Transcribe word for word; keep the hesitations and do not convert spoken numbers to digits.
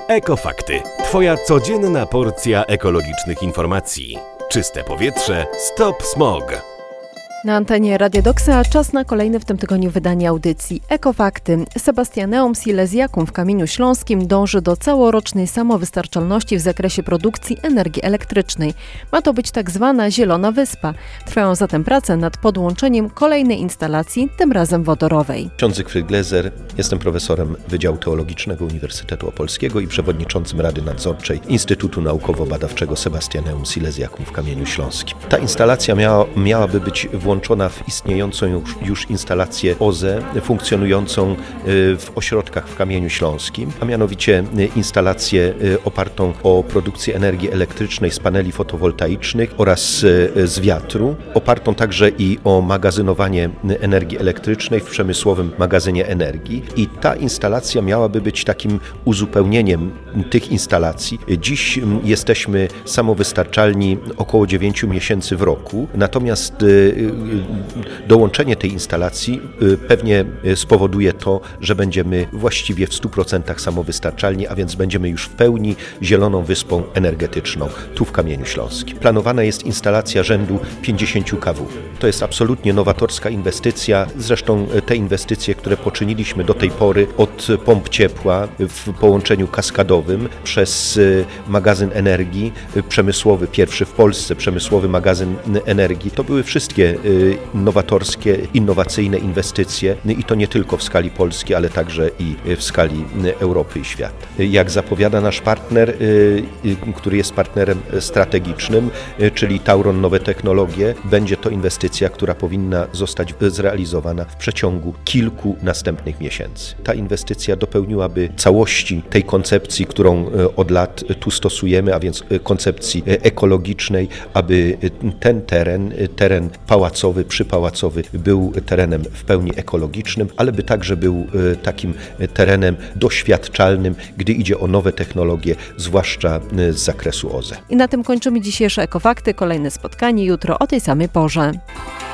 Ekofakty. Twoja codzienna porcja ekologicznych informacji. Czyste powietrze, stop smog. Na antenie Radia Doksa czas na kolejne w tym tygodniu wydanie audycji Ekofakty. Sebastianeum Silesiacum w Kamieniu Śląskim dąży do całorocznej samowystarczalności w zakresie produkcji energii elektrycznej. Ma to być tak zwana zielona wyspa. Trwają zatem prace nad podłączeniem kolejnej instalacji, tym razem wodorowej. Ksiądz Zygfryd Glezer, jestem profesorem Wydziału Teologicznego Uniwersytetu Opolskiego i przewodniczącym Rady Nadzorczej Instytutu Naukowo-Badawczego Sebastianeum Silesiacum w Kamieniu Śląskim. Ta instalacja miała, miałaby być włączona włączona w istniejącą już, już instalację O Z E funkcjonującą w ośrodkach w Kamieniu Śląskim, a mianowicie instalację opartą o produkcję energii elektrycznej z paneli fotowoltaicznych oraz z wiatru, opartą także i o magazynowanie energii elektrycznej w przemysłowym magazynie energii. I ta instalacja miałaby być takim uzupełnieniem tych instalacji. Dziś jesteśmy samowystarczalni około dziewięciu miesięcy w roku, natomiast dołączenie tej instalacji pewnie spowoduje to, że będziemy właściwie w stu procentach samowystarczalni, a więc będziemy już w pełni zieloną wyspą energetyczną tu w Kamieniu Śląskim. Planowana jest instalacja rzędu pięćdziesięciu kilowatów. To jest absolutnie nowatorska inwestycja. Zresztą te inwestycje, które poczyniliśmy do tej pory od pomp ciepła w połączeniu kaskadowym przez magazyn energii przemysłowy, pierwszy w Polsce przemysłowy magazyn energii, to były wszystkie nowatorskie, innowacyjne inwestycje i to nie tylko w skali Polski, ale także i w skali Europy i świata. Jak zapowiada nasz partner, który jest partnerem strategicznym, czyli Tauron Nowe Technologie, będzie to inwestycja, która powinna zostać zrealizowana w przeciągu kilku następnych miesięcy. Ta inwestycja dopełniłaby całości tej koncepcji, którą od lat tu stosujemy, a więc koncepcji ekologicznej, aby ten teren, teren pałacowy, przypałacowy był terenem w pełni ekologicznym, ale by także był takim terenem doświadczalnym, gdy idzie o nowe technologie, zwłaszcza z zakresu O Z E. I na tym kończymy dzisiejsze Ekofakty. Kolejne spotkanie jutro o tej samej porze.